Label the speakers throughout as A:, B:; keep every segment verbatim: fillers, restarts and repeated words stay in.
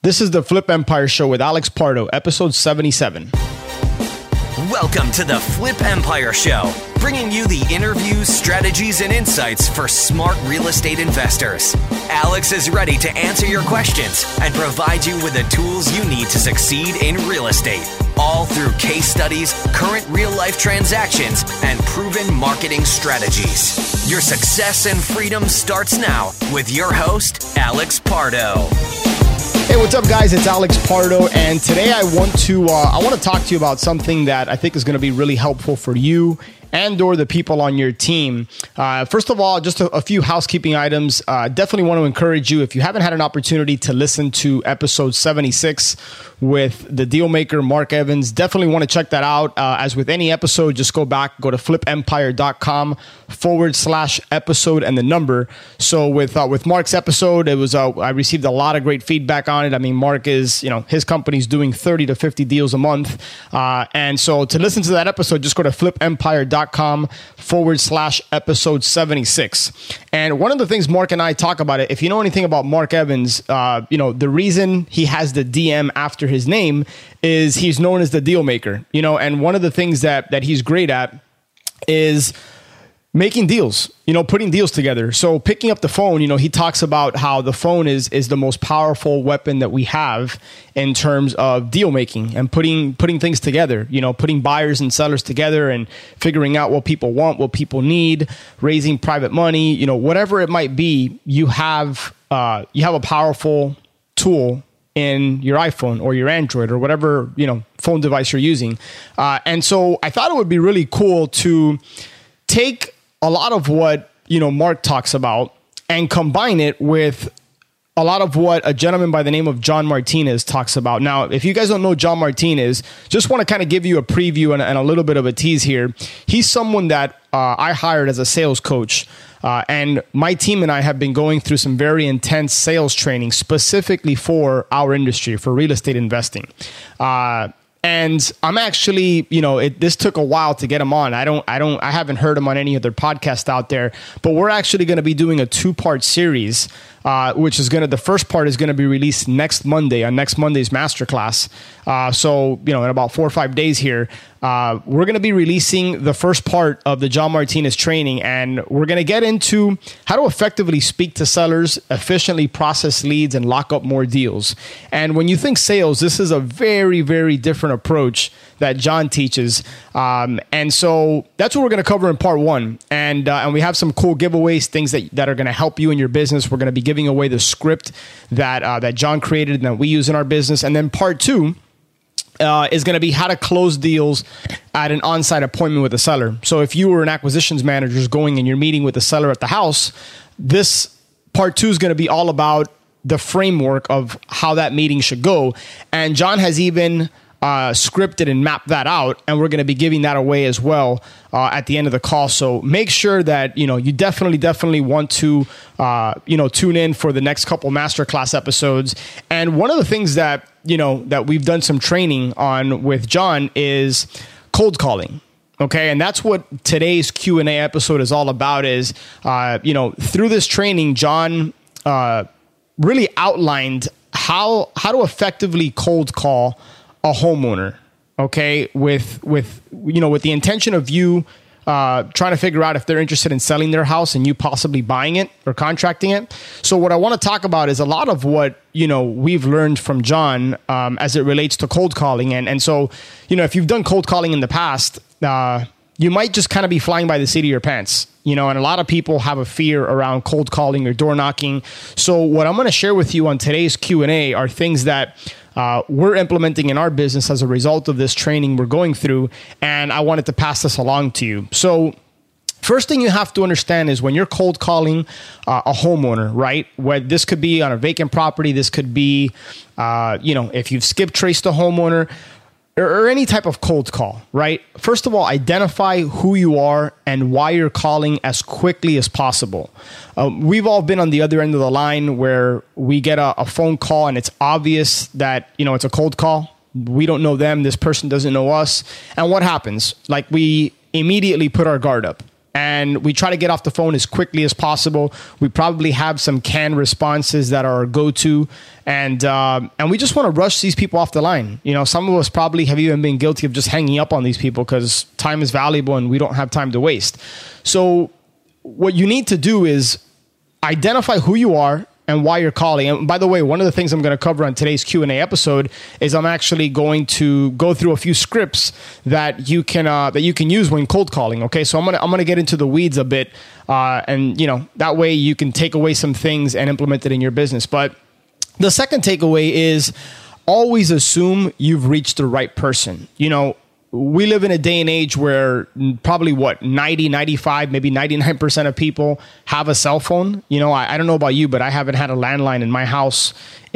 A: This is the Flip Empire Show with Alex Pardo, episode seventy-seven.
B: Welcome to the Flip Empire Show, bringing you the interviews, strategies, and insights for smart real estate investors. Alex is ready to answer your questions and provide you with the tools you need to succeed in real estate, all through case studies, current real-life transactions, and proven marketing strategies. Your success and freedom starts now with your host, Alex Pardo.
A: Hey, what's up, guys? It's Alex Pardo, and today I want to uh, I want to talk to you about something that I think is going to be really helpful for you and or the people on your team. Uh, first of all, just a, a few housekeeping items. Uh, definitely want to encourage you, if you haven't had an opportunity to listen to episode seventy-six with the deal maker, Mark Evans, definitely want to check that out. Uh, as with any episode, just go back, go to flipempire.com forward slash episode and the number. So with uh, with Mark's episode, it was uh, I received a lot of great feedback on it. I mean, Mark is, you know, his company's doing thirty to fifty deals a month. Uh, and so to listen to that episode, just go to flipempire.com forward slash episode seventy-six. And one of the things Mark and I talk about it, if you know anything about Mark Evans, uh, you know, the reason he has the D M after his name is he's known as the deal maker, you know, and one of the things that, that he's great at is making deals, you know, putting deals together. So picking up the phone, you know, he talks about how the phone is is the most powerful weapon that we have in terms of deal making and putting putting things together, you know, putting buyers and sellers together and figuring out what people want, what people need, raising private money, you know, whatever it might be, you have uh, you have a powerful tool in your iPhone or your Android or whatever, you know, phone device you're using. Uh, and so I thought it would be really cool to take a lot of what, you know, Mark talks about and combine it with a lot of what a gentleman by the name of John Martinez talks about. Now, if you guys don't know John Martinez, just want to kind of give you a preview and, and a little bit of a tease here. He's someone that uh, I hired as a sales coach. Uh, and my team and I have been going through some very intense sales training specifically for our industry, for real estate investing. Uh, And I'm actually, you know, it, this took a while to get him on. I don't, I don't, I haven't heard him on any other podcast out there, but we're actually going to be doing a two part series, uh, which is going to, the first part is going to be released next Monday on next Monday's masterclass. Uh, so, you know, in about four or five days here, uh, we're going to be releasing the first part of the John Martinez training, and we're going to get into how to effectively speak to sellers, efficiently process leads, and lock up more deals. And when you think sales, this is a very, very different approach that John teaches. Um, and so that's what we're going to cover in part one. And uh, and we have some cool giveaways, things that, that are going to help you in your business. We're going to be giving away the script that uh, that John created and that we use in our business. And then part two Uh, is going to be how to close deals at an on-site appointment with a seller. So if you were an acquisitions manager going and you're meeting with the seller at the house, this part two is going to be all about the framework of how that meeting should go. And John has even uh, scripted and mapped that out, and we're going to be giving that away as well uh, at the end of the call. So make sure that, you know, you definitely, definitely want to, uh, you know, tune in for the next couple masterclass episodes. And one of the things that, you know, that we've done some training on with John is cold calling. Okay. And that's what today's Q and A episode is all about is, uh, you know, through this training, John uh, really outlined how, how to effectively cold call a homeowner. Okay. With, with, you know, with the intention of you uh, trying to figure out if they're interested in selling their house and you possibly buying it or contracting it. So what I want to talk about is a lot of what, you know, we've learned from John um, as it relates to cold calling. And, and so, you know, if you've done cold calling in the past, uh, you might just kind of be flying by the seat of your pants, you know, and a lot of people have a fear around cold calling or door knocking. So what I'm going to share with you on today's Q and A are things that Uh, we're implementing in our business as a result of this training we're going through, and I wanted to pass this along to you. So first thing you have to understand is when you're cold calling uh, a homeowner, right? Where this could be on a vacant property, this could be, uh, you know, if you've skip traced a homeowner, or, or any type of cold call, right? First of all, identify who you are and why you're calling as quickly as possible. Uh, we've all been on the other end of the line where we get a, a phone call and it's obvious that, you know, it's a cold call. We don't know them. This person doesn't know us. And what happens? Like, we immediately put our guard up. And we try to get off the phone as quickly as possible. We probably have some canned responses that are our go-to. And um, and we just want to rush these people off the line. You know, some of us probably have even been guilty of just hanging up on these people because time is valuable and we don't have time to waste. So what you need to do is identify who you are and why you're calling. And by the way, one of the things I'm going to cover on today's Q and A episode is I'm actually going to go through a few scripts that you can uh, that you can use when cold calling. Okay, so I'm gonna I'm gonna get into the weeds a bit, uh, and you know that way you can take away some things and implement it in your business. But the second takeaway is always assume you've reached the right person. You know, we live in a day and age where probably what, ninety, ninety-five, maybe ninety-nine percent of people have a cell phone. You know, I, I don't know about you, but I haven't had a landline in my house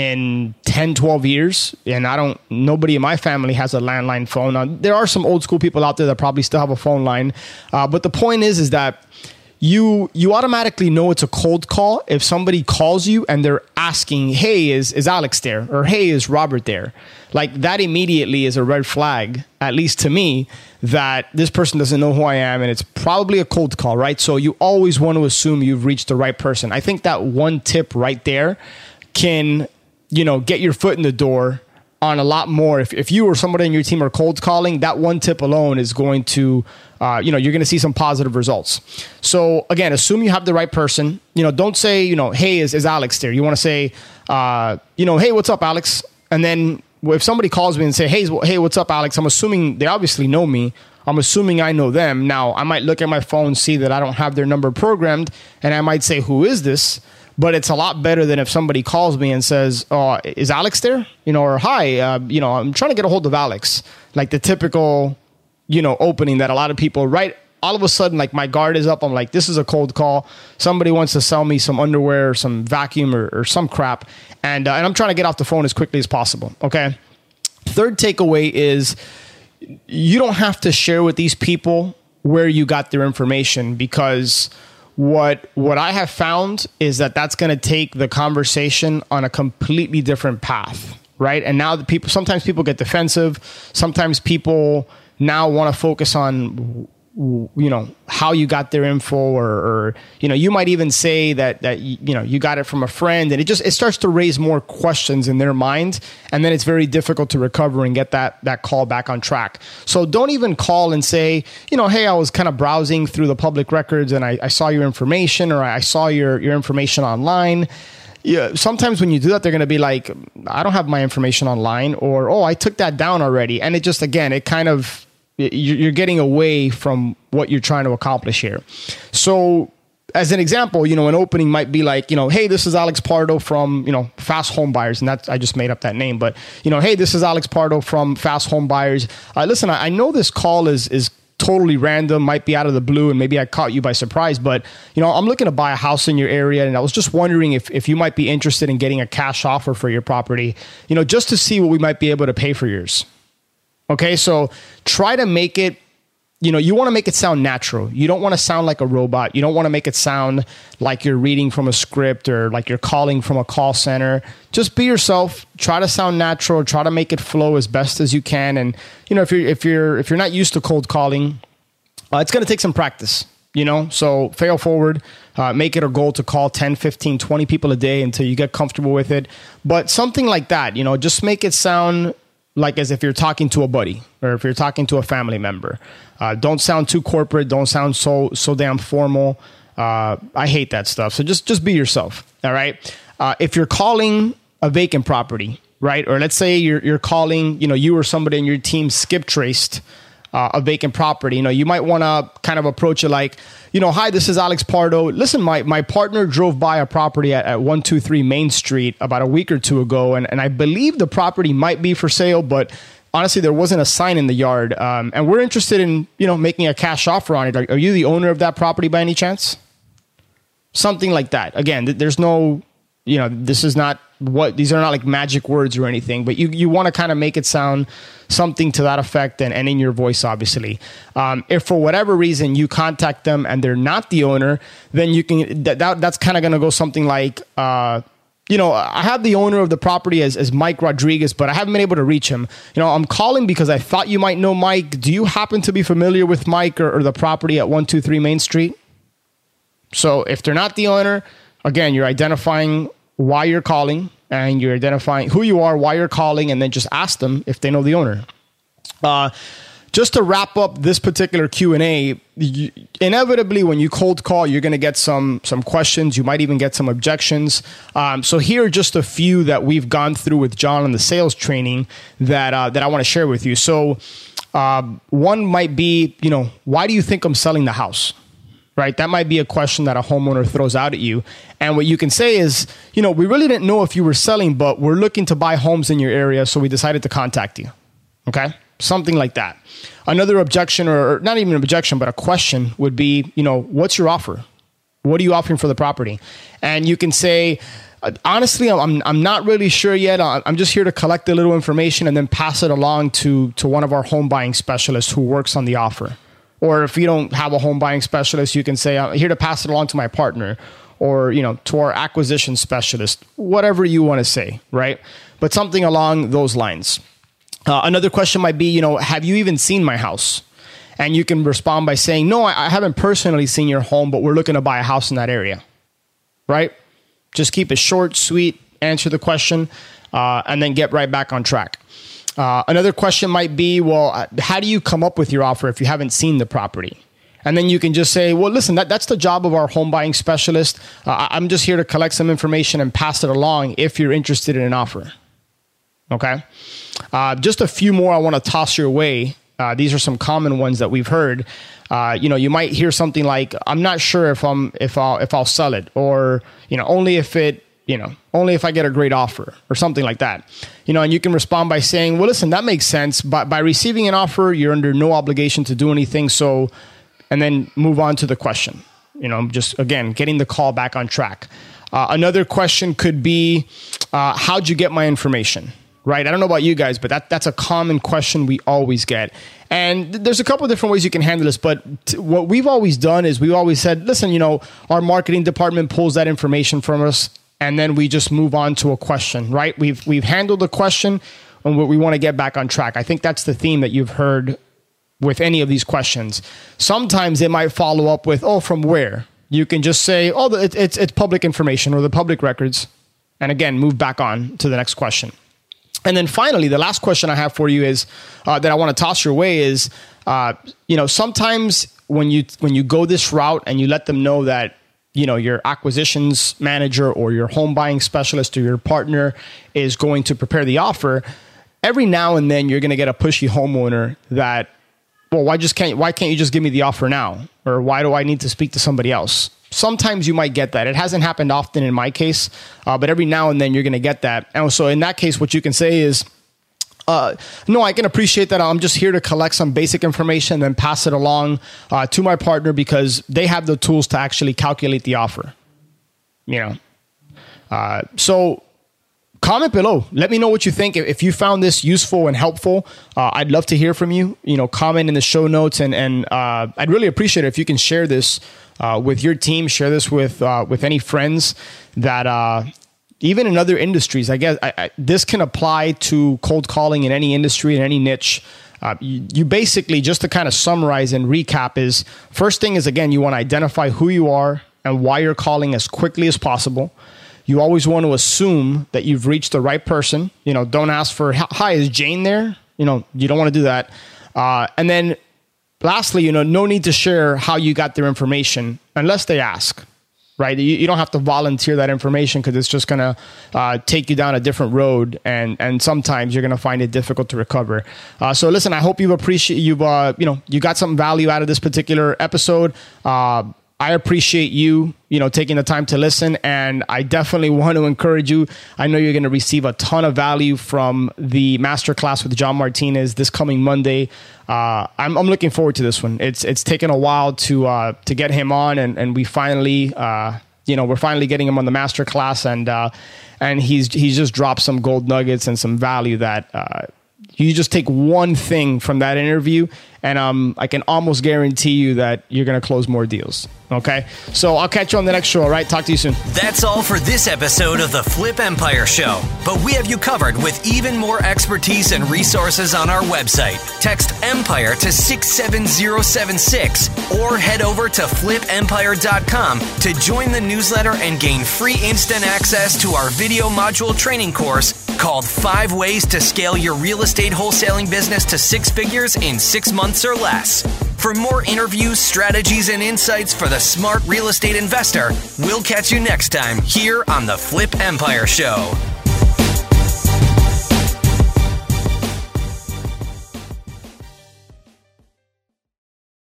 A: in ten, twelve years. And I don't, nobody in my family has a landline phone. Now, there are some old school people out there that probably still have a phone line. Uh, but the point is, is that You you automatically know it's a cold call if somebody calls you and they're asking, hey, is, is Alex there? Or hey, is Robert there? Like that immediately is a red flag, at least to me, that this person doesn't know who I am and it's probably a cold call, right? So you always want to assume you've reached the right person. I think that one tip right there can, you know, get your foot in the door on a lot more. If, if you or somebody in your team are cold calling, that one tip alone is going to, uh, you know, you're going to see some positive results. So again, assume you have the right person. You know, don't say, you know, hey, is, is Alex there? You want to say, uh, you know, hey, what's up, Alex? And then if somebody calls me and say, hey, hey, what's up, Alex? I'm assuming they obviously know me. I'm assuming I know them. Now, I might look at my phone, see that I don't have their number programmed, and I might say, who is this? But it's a lot better than if somebody calls me and says, oh, is Alex there? You know, or hi, uh, you know, I'm trying to get a hold of Alex. Like the typical, you know, opening that a lot of people, right? All of a sudden, like my guard is up. I'm like, this is a cold call. Somebody wants to sell me some underwear or some vacuum or, or some crap. And, uh, and I'm trying to get off the phone as quickly as possible. Okay. Third takeaway is you don't have to share with these people where you got their information, because What what I have found is that that's going to take the conversation on a completely different path, right? And now the people, sometimes people get defensive. Sometimes people now want to focus on, you know, how you got their info, or, or you know, you might even say that that you know you got it from a friend, and it just it starts to raise more questions in their mind, and then it's very difficult to recover and get that that call back on track. So don't even call and say, you know, hey, I was kind of browsing through the public records and I, I saw your information, or I saw your your information online. Yeah, sometimes when you do that, they're going to be like, I don't have my information online, or oh, I took that down already, and it just again it kind of you're getting away from what you're trying to accomplish here. So as an example, you know, an opening might be like, you know, hey, this is Alex Pardo from, you know, Fast Home Buyers. And that's, I just made up that name, but you know, hey, this is Alex Pardo from Fast Home Buyers. Uh, listen, I, I know this call is, is totally random, might be out of the blue, and maybe I caught you by surprise, but you know, I'm looking to buy a house in your area, and I was just wondering if, if you might be interested in getting a cash offer for your property, you know, just to see what we might be able to pay for yours. Okay, so try to make it, you know, you want to make it sound natural. You don't want to sound like a robot. You don't want to make it sound like you're reading from a script or like you're calling from a call center. Just be yourself. Try to sound natural. Try to make it flow as best as you can. And you know, if you're if you're if you're not used to cold calling, uh, it's going to take some practice. You know, so fail forward. Uh, make it a goal to call ten, fifteen, twenty people a day until you get comfortable with it. But something like that, you know, just make it sound like as if you're talking to a buddy or if you're talking to a family member. Uh, don't sound too corporate. Don't sound so so damn formal. Uh, I hate that stuff. So just just be yourself. All right. Uh, if you're calling a vacant property, right, or let's say you're you're calling, you know, you or somebody in your team skip traced uh, a vacant property. You know, you might want to kind of approach it like, you know, hi, this is Alex Pardo. Listen, my my partner drove by a property at, at one two three Main Street about a week or two ago, and, and I believe the property might be for sale, but honestly, there wasn't a sign in the yard. Um, and we're interested in, you know, making a cash offer on it. Are, are you the owner of that property by any chance? Something like that. Again, th- there's no, you know, this is not what, these are not like magic words or anything, but you, you want to kind of make it sound something to that effect, and, and in your voice, obviously. Um, if for whatever reason you contact them and they're not the owner, then you can, that, that that's kind of going to go something like, uh, you know, I have the owner of the property as, as Mike Rodriguez, but I haven't been able to reach him. You know, I'm calling because I thought you might know Mike. Do you happen to be familiar with Mike or, or the property at one two three Main Street? So if they're not the owner, again, you're identifying why you're calling and you're identifying who you are, why you're calling, and then just ask them if they know the owner. Uh, just to wrap up this particular Q and A, you, inevitably when you cold call, you're going to get some some questions. You might even get some objections. Um, so here are just a few that we've gone through with John in the sales training that uh, that I want to share with you. So uh, one might be, you know, why do you think I'm selling the house? Right? That might be a question that a homeowner throws out at you. And what you can say is, you know, we really didn't know if you were selling, but we're looking to buy homes in your area, so we decided to contact you. Okay? Something like that. Another objection, or not even an objection, but a question would be, you know, what's your offer? What are you offering for the property? And you can say, honestly, I'm I'm not really sure yet. I'm just here to collect a little information and then pass it along to, to one of our home buying specialists who works on the offer. Or if you don't have a home buying specialist, you can say, I'm here to pass it along to my partner, or, you know, to our acquisition specialist, whatever you want to say, right? But something along those lines. Uh, another question might be, you know, have you even seen my house? And you can respond by saying, no, I, I haven't personally seen your home, but we're looking to buy a house in that area, right? Just keep it short, sweet, answer the question, uh, and then get right back on track. Uh, another question might be, well, how do you come up with your offer if you haven't seen the property? And then you can just say, well, listen, that, that's the job of our home buying specialist. Uh, I'm just here to collect some information and pass it along if you're interested in an offer. Okay. Uh, just a few more I want to toss your way. Uh, these are some common ones that we've heard. Uh, you know, you might hear something like, I'm not sure if I'm, if I'll, if I'll sell it, or, you know, only if it, you know, only if I get a great offer, or something like that. You know, and you can respond by saying, well, listen, that makes sense. But by receiving an offer, you're under no obligation to do anything. So, and then move on to the question, you know, just again, getting the call back on track. Uh, another question could be, uh, how'd you get my information? Right? I don't know about you guys, but that that's a common question we always get. And there's a couple of different ways you can handle this, but t- what we've always done is we've always said, listen, you know, our marketing department pulls that information from us, and then we just move on to a question, right? We've we've handled the question, and we want to get back on track. I think that's the theme that you've heard with any of these questions. Sometimes they might follow up with, oh, from where? You can just say, oh, it, it's it's public information or the public records, and again, move back on to the next question. And then finally, the last question I have for you is uh, that I want to toss your way is, uh, you know, sometimes when you when you go this route and you let them know that, you know, your acquisitions manager or your home buying specialist or your partner is going to prepare the offer, every now and then you're going to get a pushy homeowner that, well, why just can't why can't you just give me the offer now? Or why do I need to speak to somebody else? Sometimes you might get that. It hasn't happened often in my case, uh, but every now and then you're going to get that. And so in that case, what you can say is, uh, no, I can appreciate that. I'm just here to collect some basic information and then pass it along uh, to my partner because they have the tools to actually calculate the offer. You know, uh, so comment below. Let me know what you think. If you found this useful and helpful, uh, I'd love to hear from you. You know, comment in the show notes, and and uh, I'd really appreciate it if you can share this uh, with your team. Share this with uh, with any friends that uh, even in other industries. I guess I, I, this can apply to cold calling in any industry, in any niche. Uh, you, you basically, just to kind of summarize and recap, is first thing is, again, you want to identify who you are and why you're calling as quickly as possible. You always want to assume that you've reached the right person. You know, don't ask for, hi, is Jane there? You know, you don't want to do that. Uh, and then lastly, you know, no need to share how you got their information unless they ask, right? You, you don't have to volunteer that information because it's just going to uh, take you down a different road. And, and sometimes you're going to find it difficult to recover. Uh, so listen, I hope you've appreciate you've, uh, you know, you got some value out of this particular episode. Uh, I appreciate you, you know, taking the time to listen, and I definitely want to encourage you. I know you're going to receive a ton of value from the masterclass with John Martinez this coming Monday. Uh, I'm, I'm looking forward to this one. It's it's taken a while to uh, to get him on, and and we finally, uh, you know, we're finally getting him on the masterclass, and uh, and he's he's just dropped some gold nuggets and some value that. Uh, You just take one thing from that interview, and um, I can almost guarantee you that you're going to close more deals. Okay? So I'll catch you on the next show, all right? Talk to you soon.
B: That's all for this episode of the Flip Empire Show. But we have you covered with even more expertise and resources on our website. Text EMPIRE to six seven zero seven six or head over to flip empire dot com to join the newsletter and gain free instant access to our video module training course called Five Ways to Scale Your Real Estate Wholesaling Business to Six Figures in Six Months or Less. For more interviews, strategies, and insights for the smart real estate investor, we'll catch you next time here on the Flip Empire Show.